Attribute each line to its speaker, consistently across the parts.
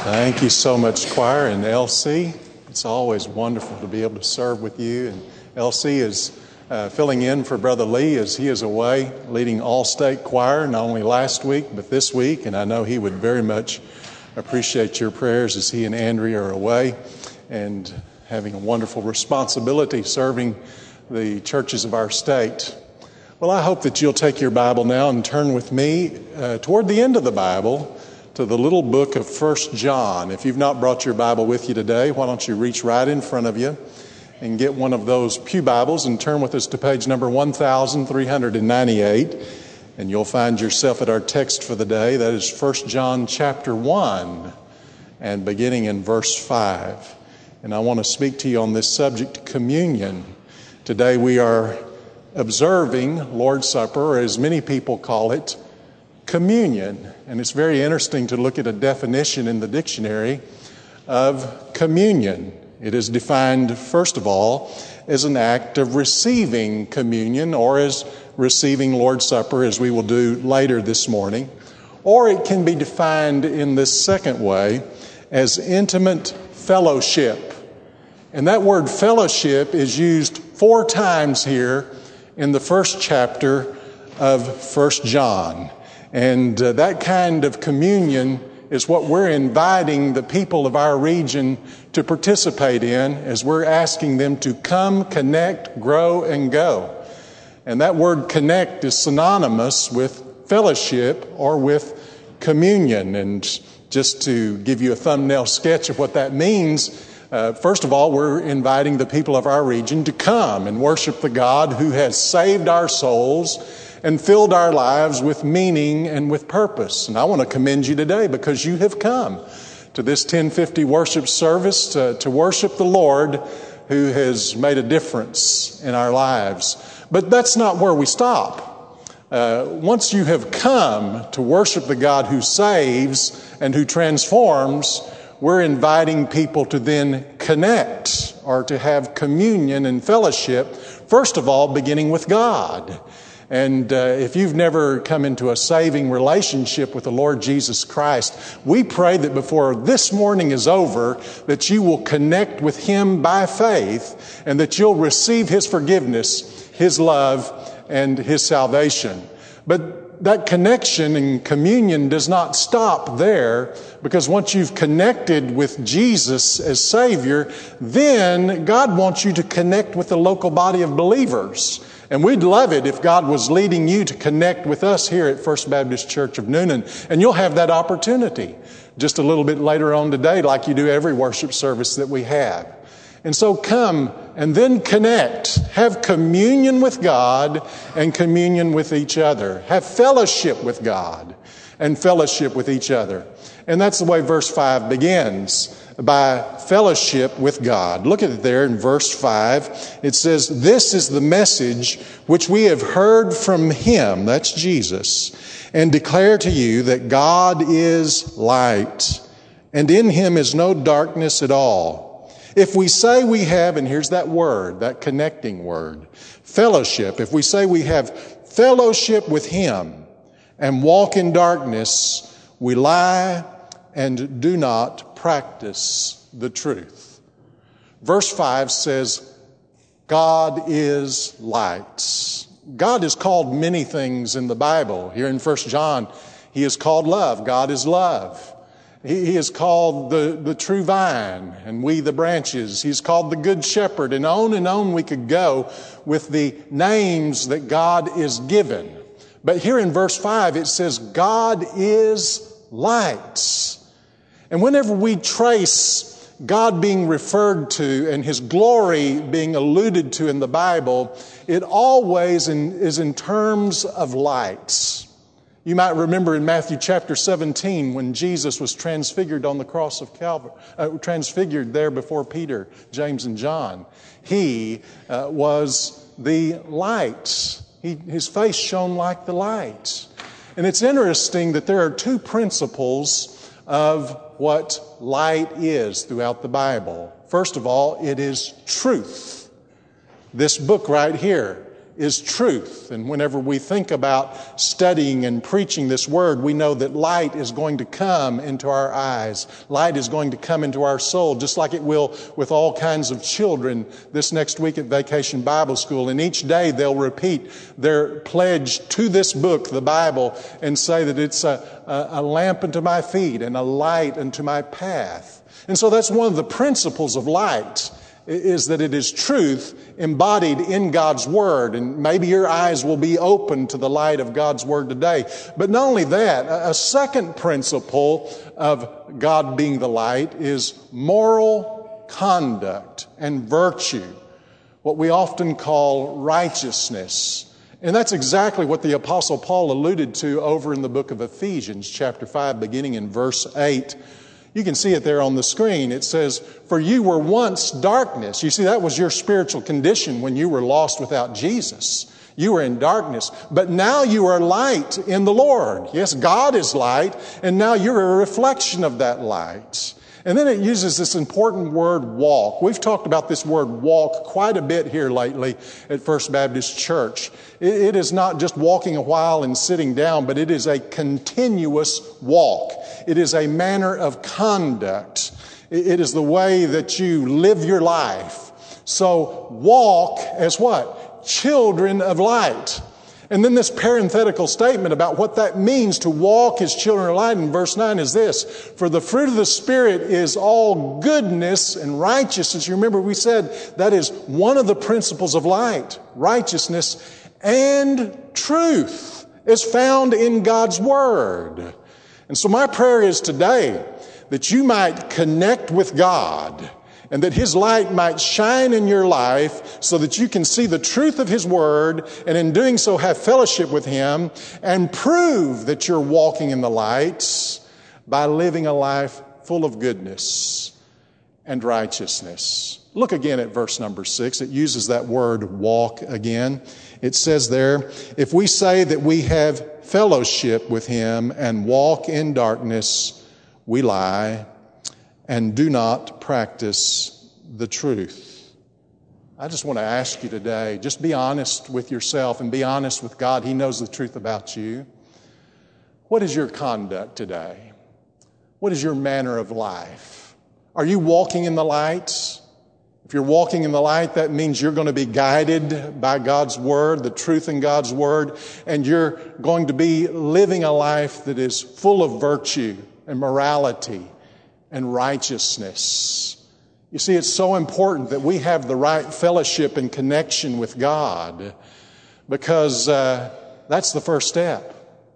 Speaker 1: Thank you so much, choir and LC. It's always wonderful to be able to serve with you. And LC is filling in for Brother Lee as he is away, leading all-state choir, not only last week, but this week. And I know he would very much appreciate your prayers as he and Andrea are away and having a wonderful responsibility serving the churches of our state. Well, I hope that you'll take your Bible now and turn with me toward the end of the Bible to the little book of 1 John. If you've not brought your Bible with you today, why don't you reach right in front of you and get one of those pew Bibles and turn with us to page number 1398, and you'll find yourself at our text for the day. That is 1 John chapter 1 and beginning in verse 5. And I want to speak to you on this subject, communion. Today we are observing Lord's Supper, or as many people call it, communion. And it's very interesting to look at a definition in the dictionary of communion. It is defined, first of all, as an act of receiving communion, or as receiving Lord's Supper, as we will do later this morning. Or it can be defined in this second way as intimate fellowship. And that word fellowship is used 4 times here in the first chapter of 1 John. And that kind of communion is what we're inviting the people of our region to participate in as we're asking them to come, connect, grow, and go. And that word connect is synonymous with fellowship or with communion. And just to give you a thumbnail sketch of what that means, first of all, we're inviting the people of our region to come and worship the God who has saved our souls and filled our lives with meaning and with purpose. And I want to commend you today because you have come to this 1050 worship service to worship the Lord who has made a difference in our lives. But that's not where we stop. Once you have come to worship the God who saves and who transforms, we're inviting people to then connect or to have communion and fellowship, first of all, beginning with God. And if you've never come into a saving relationship with the Lord Jesus Christ, we pray that before this morning is over, that you will connect with Him by faith and that you'll receive His forgiveness, His love, and His salvation. But that connection and communion does not stop there, because once you've connected with Jesus as Savior, then God wants you to connect with the local body of believers. And we'd love it if God was leading you to connect with us here at First Baptist Church of Newnan. And you'll have that opportunity just a little bit later on today, like you do every worship service that we have. And so come and then connect. Have communion with God and communion with each other. Have fellowship with God and fellowship with each other. And that's the way verse 5 begins, by fellowship with God. Look at it there in verse 5. It says, "This is the message which we have heard from Him," that's Jesus, "and declare to you that God is light, and in Him is no darkness at all. If we say we have," and here's that word, that connecting word, fellowship. If we say we have fellowship with Him and walk in darkness, we lie and do not practice the truth. Verse 5 says, God is light. God is called many things in the Bible. Here in 1 John, He is called love. God is love. He is called the true vine, and we the branches. He's called the good shepherd, and on we could go with the names that God is given. But here in verse 5, it says, God is light. And whenever we trace God being referred to and His glory being alluded to in the Bible, it always is in terms of light. You might remember in Matthew chapter 17 when Jesus was transfigured on the cross of Calvary, transfigured there before Peter, James, and John. He was the light. His face shone like the light. And it's interesting that there are 2 principles of what light is throughout the Bible. First of all, it is truth. This book right here is truth. And whenever we think about studying and preaching this word, we know that light is going to come into our eyes. Light is going to come into our soul, just like it will with all kinds of children this next week at Vacation Bible School. And each day they'll repeat their pledge to this book, the Bible, and say that it's a lamp unto my feet and a light unto my path. And so that's one of the principles of light, is that it is truth embodied in God's Word. And maybe your eyes will be open to the light of God's Word today. But not only that, a second principle of God being the light is moral conduct and virtue, what we often call righteousness. And that's exactly what the Apostle Paul alluded to over in the book of Ephesians, chapter 5, beginning in verse 8. You can see it there on the screen. It says, "For you were once darkness." You see, that was your spiritual condition when you were lost without Jesus. You were in darkness, but now you are light in the Lord. Yes, God is light, and now you're a reflection of that light. And then it uses this important word, walk. We've talked about this word walk quite a bit here lately at First Baptist Church. It is not just walking a while and sitting down, but it is a continuous walk. It is a manner of conduct. It is the way that you live your life. So walk as what? Children of light. And then this parenthetical statement about what that means to walk as children of light in verse 9 is this: "For the fruit of the Spirit is all goodness and righteousness." You remember we said that is one of the principles of light. Righteousness and truth is found in God's Word. And so my prayer is today that you might connect with God, and that His light might shine in your life so that you can see the truth of His Word, and in doing so have fellowship with Him and prove that you're walking in the light by living a life full of goodness and righteousness. Look again at verse number 6. It uses that word walk again. It says there, "If we say that we have fellowship with Him and walk in darkness, we lie and do not practice the truth." I just want to ask you today, just be honest with yourself and be honest with God. He knows the truth about you. What is your conduct today? What is your manner of life? Are you walking in the light? If you're walking in the light, that means you're going to be guided by God's Word, the truth in God's Word, and you're going to be living a life that is full of virtue and morality and righteousness. You see, it's so important that we have the right fellowship and connection with God, because that's the first step.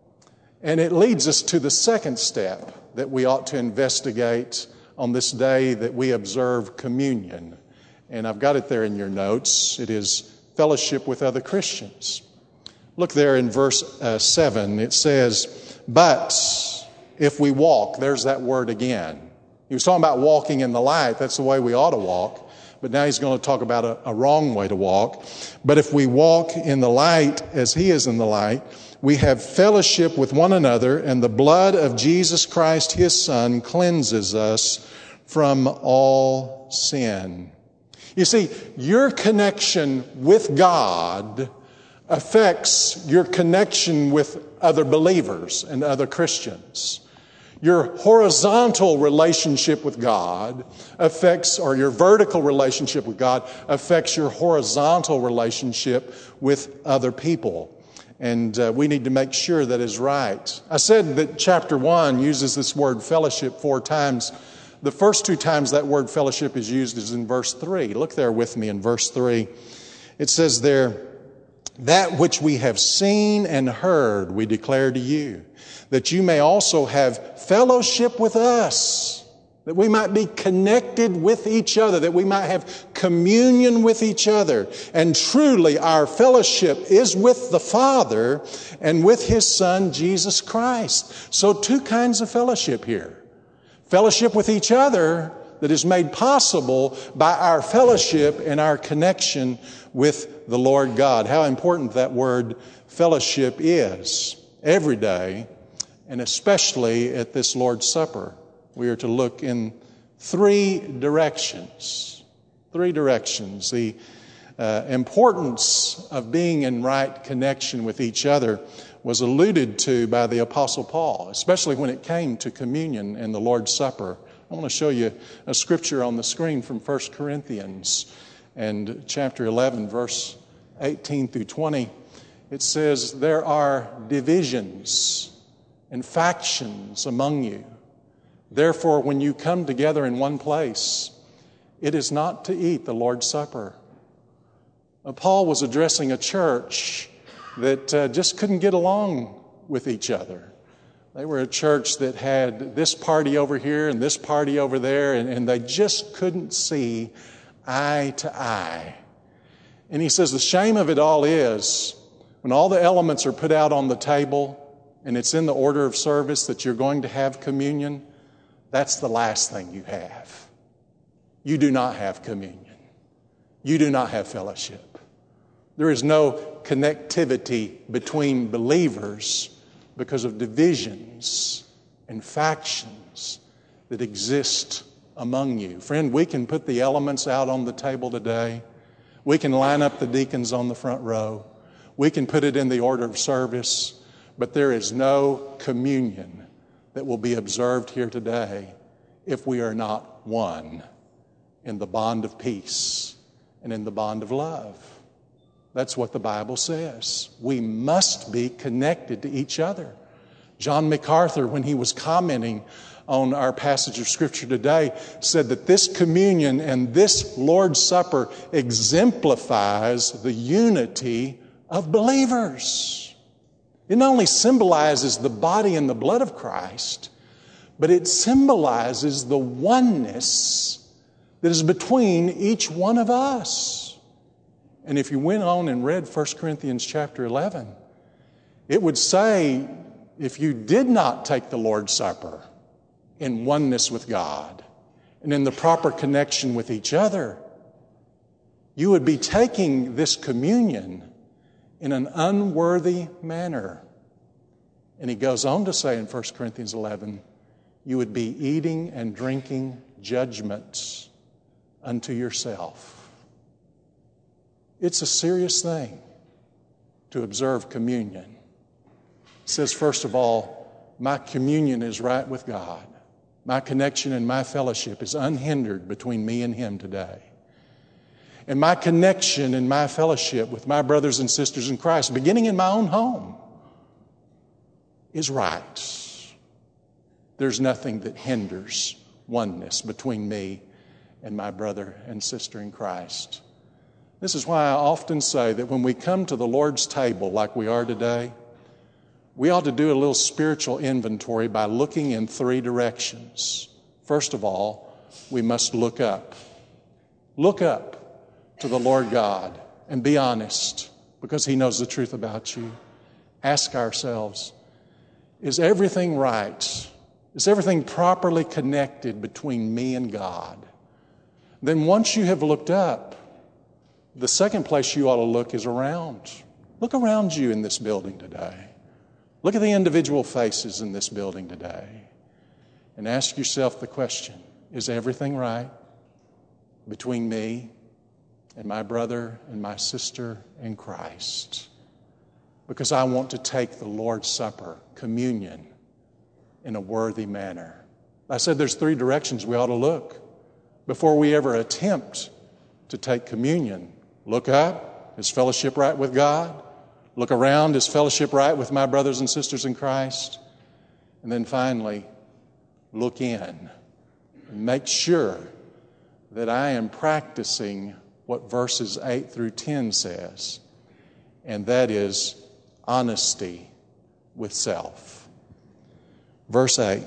Speaker 1: And it leads us to the second step that we ought to investigate on this day that we observe communion. And I've got it there in your notes. It is fellowship with other Christians. Look there in verse 7. It says, "But if we walk," there's that word again. He was talking about walking in the light. That's the way we ought to walk. But now he's going to talk about a wrong way to walk. "But if we walk in the light as He is in the light, we have fellowship with one another, and the blood of Jesus Christ, His Son, cleanses us from all sin." You see, your connection with God affects your connection with other believers and other Christians. Your horizontal relationship with God affects, or your vertical relationship with God affects your horizontal relationship with other people. And we need to make sure that is right. I said that chapter 1 uses this word fellowship 4 times. The first 2 times that word fellowship is used is in verse 3. Look there with me in verse 3. It says there, "That which we have seen and heard we declare to you, that you may also have fellowship with us," that we might be connected with each other, that we might have communion with each other. "And truly our fellowship is with the Father and with His Son, Jesus Christ." So 2 kinds of fellowship here. Fellowship with each other that is made possible by our fellowship and our connection with the Lord God. How important that word fellowship is every day, and especially at this Lord's Supper. We are to look in 3 directions. 3 directions. The importance of being in right connection with each other was alluded to by the Apostle Paul, especially when it came to communion and the Lord's Supper. I want to show you a scripture on the screen from 1 Corinthians and chapter 11, verse 18 through 20. It says, "There are divisions and factions among you. Therefore, when you come together in one place, it is not to eat the Lord's Supper." Paul was addressing a church that just couldn't get along with each other. They were a church that had this party over here and this party over there, and they just couldn't see eye to eye. And he says the shame of it all is when all the elements are put out on the table and it's in the order of service that you're going to have communion, that's the last thing you have. You do not have communion. You do not have fellowship. There is no connectivity between believers because of divisions and factions that exist among you. Friend, we can put the elements out on the table today. We can line up the deacons on the front row. We can put it in the order of service, but there is no communion that will be observed here today if we are not one in the bond of peace and in the bond of love. That's what the Bible says. We must be connected to each other. John MacArthur, when he was commenting on our passage of Scripture today, said that this communion and this Lord's Supper exemplifies the unity of believers. It not only symbolizes the body and the blood of Christ, but it symbolizes the oneness that is between each one of us. And if you went on and read 1 Corinthians chapter 11, it would say if you did not take the Lord's Supper in oneness with God and in the proper connection with each other, you would be taking this communion in an unworthy manner. And he goes on to say in 1 Corinthians 11, you would be eating and drinking judgments unto yourself. It's a serious thing to observe communion. It says, first of all, my communion is right with God. My connection and my fellowship is unhindered between me and Him today. And my connection and my fellowship with my brothers and sisters in Christ, beginning in my own home, is right. There's nothing that hinders oneness between me and my brother and sister in Christ. This is why I often say that when we come to the Lord's table like we are today, we ought to do a little spiritual inventory by looking in three directions. First of all, we must look up. Look up to the Lord God and be honest, because He knows the truth about you. Ask ourselves, is everything right? Is everything properly connected between me and God? Then once you have looked up, the second place you ought to look is around. Look around you in this building today. Look at the individual faces in this building today and ask yourself the question, is everything right between me and my brother and my sister in Christ? Because I want to take the Lord's Supper, communion, in a worthy manner. I said there's three directions we ought to look before we ever attempt to take communion. Look up, is fellowship right with God? Look around, is fellowship right with my brothers and sisters in Christ? And then finally, look in and make sure that I am practicing what verses 8 through 10 says, and that is honesty with self. Verse 8,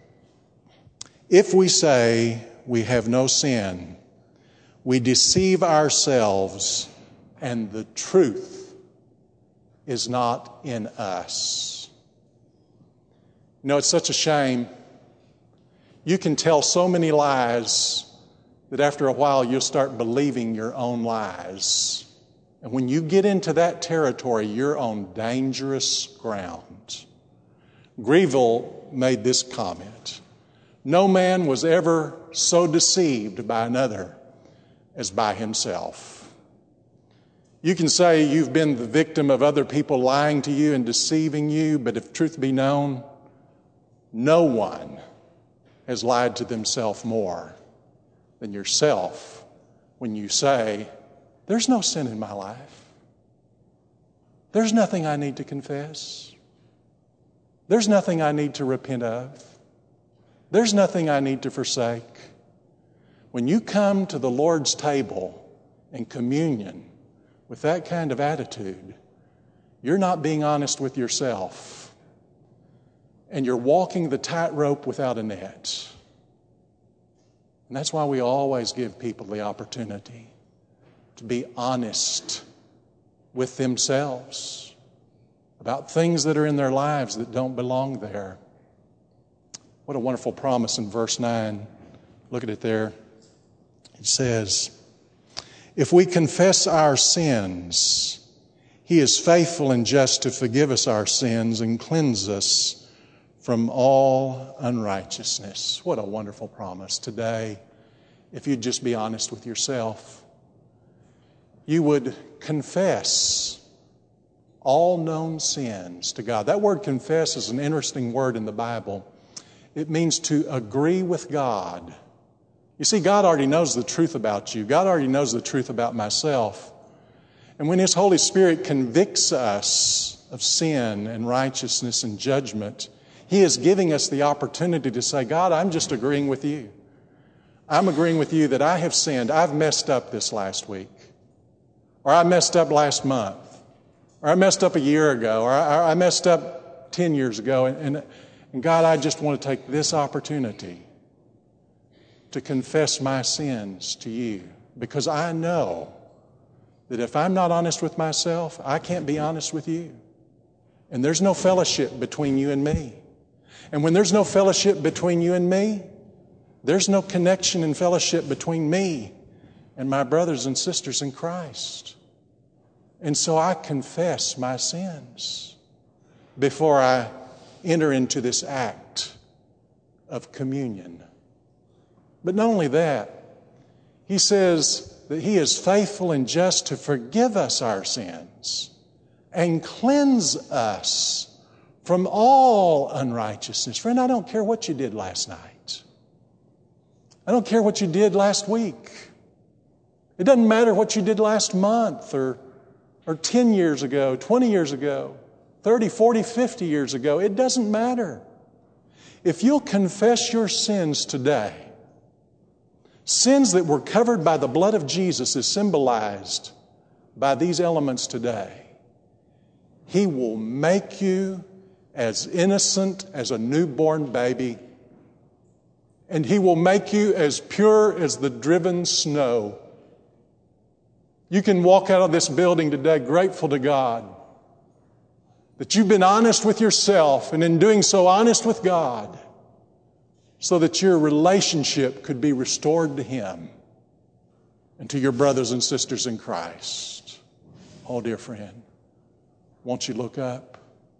Speaker 1: if we say we have no sin, we deceive ourselves, and the truth is not in us. You know, it's such a shame. You can tell so many lies that after a while you'll start believing your own lies. And when you get into that territory, you're on dangerous ground. Greville made this comment, no man was ever so deceived by another as by himself. You can say you've been the victim of other people lying to you and deceiving you, but if truth be known, no one has lied to themselves more than yourself when you say, there's no sin in my life. There's nothing I need to confess. There's nothing I need to repent of. There's nothing I need to forsake. When you come to the Lord's table and communion with that kind of attitude, you're not being honest with yourself, and you're walking the tightrope without a net. And that's why we always give people the opportunity to be honest with themselves about things that are in their lives that don't belong there. What a wonderful promise in verse 9. Look at it there. It says, if we confess our sins, He is faithful and just to forgive us our sins and cleanse us from all unrighteousness. What a wonderful promise today. If you'd just be honest with yourself, you would confess all known sins to God. That word confess is an interesting word in the Bible. It means to agree with God. You see, God already knows the truth about you. God already knows the truth about myself. And when His Holy Spirit convicts us of sin and righteousness and judgment, He is giving us the opportunity to say, God, I'm just agreeing with you. I'm agreeing with you that I have sinned. I've messed up this last week. Or I messed up last month. Or I messed up a year ago. Or I messed up 10 years ago. And God, I just want to take this opportunity to confess my sins to you, because I know that if I'm not honest with myself, I can't be honest with you. And there's no fellowship between you and me. And when there's no fellowship between you and me, there's no connection and fellowship between me and my brothers and sisters in Christ. And so I confess my sins before I enter into this act of communion. But not only that, He says that He is faithful and just to forgive us our sins and cleanse us from all unrighteousness. Friend, I don't care what you did last night. I don't care what you did last week. It doesn't matter what you did last month or 10 years ago, 20 years ago, 30, 40, 50 years ago. It doesn't matter. If you'll confess your sins today, sins that were covered by the blood of Jesus is symbolized by these elements today. He will make you as innocent as a newborn baby, and He will make you as pure as the driven snow. You can walk out of this building today grateful to God that you've been honest with yourself, and in doing so, honest with God, so that your relationship could be restored to Him and to your brothers and sisters in Christ. Oh, dear friend, won't you look up?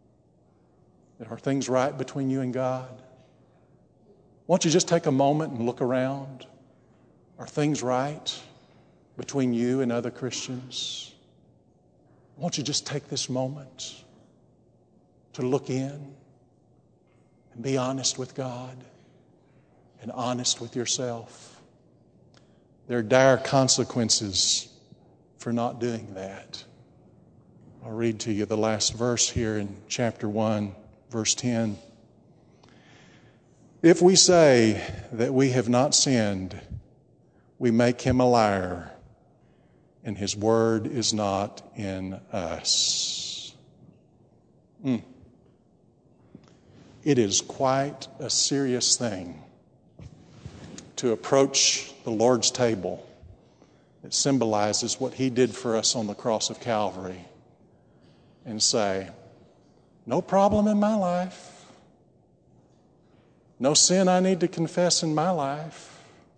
Speaker 1: Are things right between you and God? Won't you just take a moment and look around? Are things right between you and other Christians? Won't you just take this moment to look in and be honest with God and honest with yourself? There are dire consequences for not doing that. I'll read to you the last verse here in chapter 1, verse 10. If we say that we have not sinned, we make Him a liar, and His word is not in us. It is quite a serious thing to approach the Lord's table that symbolizes what He did for us on the cross of Calvary and say, no problem in my life. No sin I need to confess in my life.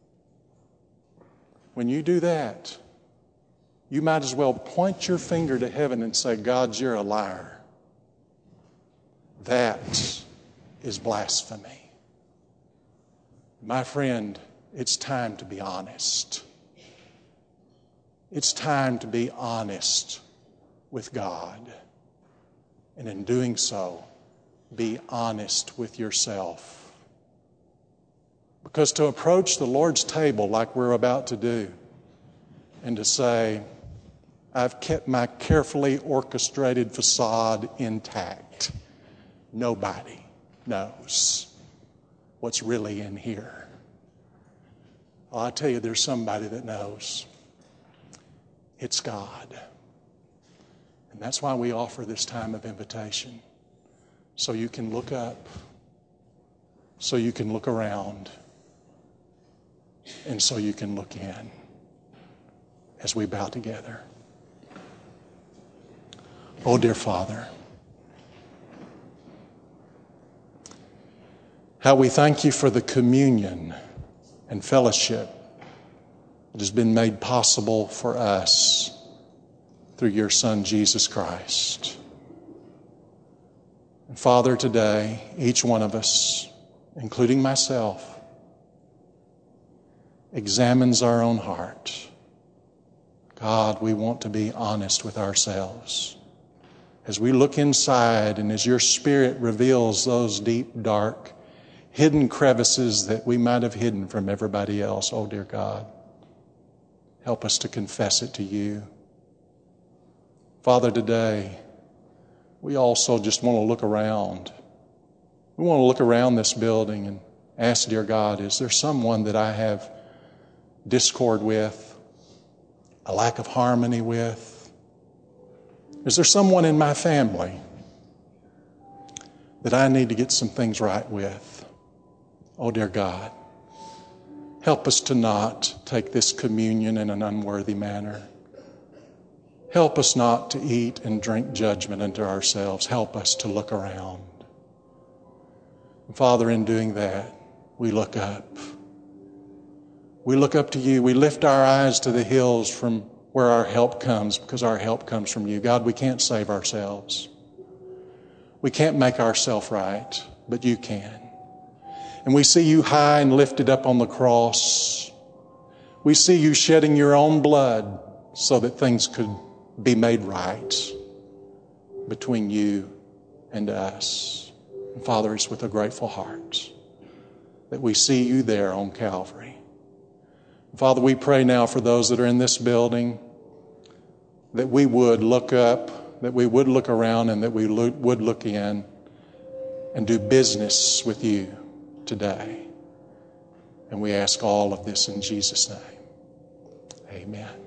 Speaker 1: When you do that, you might as well point your finger to heaven and say, God, you're a liar. That is blasphemy. My friend, it's time to be honest. It's time to be honest with God. And in doing so, be honest with yourself. Because to approach the Lord's table like we're about to do, and to say, I've kept my carefully orchestrated facade intact, nobody knows what's really in here. Well, I tell you, there's somebody that knows. It's God. And that's why we offer this time of invitation. So you can look up, so you can look around, and so you can look in as we bow together. Oh, dear Father, how we thank you for the communion and fellowship that has been made possible for us through your Son, Jesus Christ. And Father, today, each one of us, including myself, examines our own heart. God, we want to be honest with ourselves. As we look inside and as your Spirit reveals those deep, dark, hidden crevices that we might have hidden from everybody else, oh dear God, help us to confess it to you. Father, today, we also just want to look around. We want to look around this building and ask, dear God, is there someone that I have discord with, a lack of harmony with? Is there someone in my family that I need to get some things right with? Oh, dear God, help us to not take this communion in an unworthy manner. Help us not to eat and drink judgment into ourselves. Help us to look around. And Father, in doing that, we look up. We look up to you. We lift our eyes to the hills from where our help comes, because our help comes from you. God, we can't save ourselves. We can't make ourselves right, but you can. And we see you high and lifted up on the cross. We see you shedding your own blood so that things could be made right between you and us. And Father, it's with a grateful heart that we see you there on Calvary. Father, we pray now for those that are in this building that we would look up, that we would look around, and that we would look in and do business with you today. And we ask all of this in Jesus' name. Amen.